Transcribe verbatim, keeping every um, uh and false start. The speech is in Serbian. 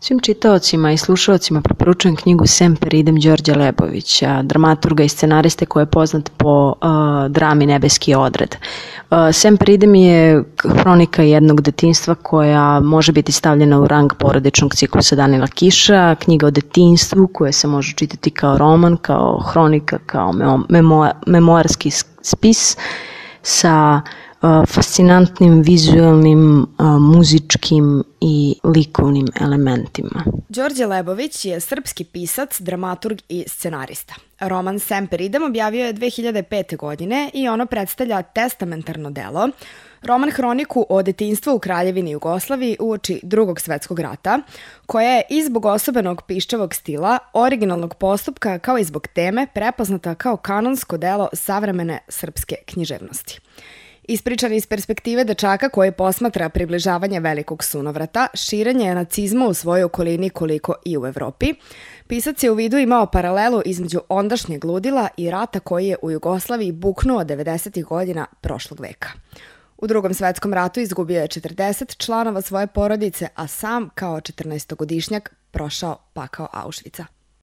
Svim čitaocima i slušaocima preporučujem knjigu Semper idem Đorđa Lebovića, dramaturga i scenariste koji je poznat po uh, drami Nebeski odred. Uh, Semper idem je hronika jednog detinjstva koja može biti stavljena u rang porodičnog ciklusa Danila Kiša, knjiga o detinjstvu koja se može čitati kao roman, kao hronika, kao memo, memoarski spis sa fascinantnim vizualnim, muzičkim i likovnim elementima. Đorđe Lebović je srpski pisac, dramaturg i scenarista. Roman Semper idem objavio je dve hiljade pete. godine i ono predstavlja testamentarno delo, roman hroniku o detinjstvu u Kraljevini Jugoslaviji uoči Drugog svetskog rata, koja je i zbog osobenog piščavog stila, originalnog postupka kao i zbog teme prepoznata kao kanonsko delo savremene srpske književnosti. Ispričan iz perspektive dečaka koji posmatra približavanje velikog sunovrata, širenje nacizma u svojoj okolini koliko i u Evropi, pisac je u vidu imao paralelu između ondašnjeg ludila i rata koji je u Jugoslaviji buknuo devedesetih godina prošlog veka. U Drugom svetskom ratu izgubio je četrdeset članova svoje porodice, a sam kao četrnaestogodišnjak prošao pakao Auschwitza.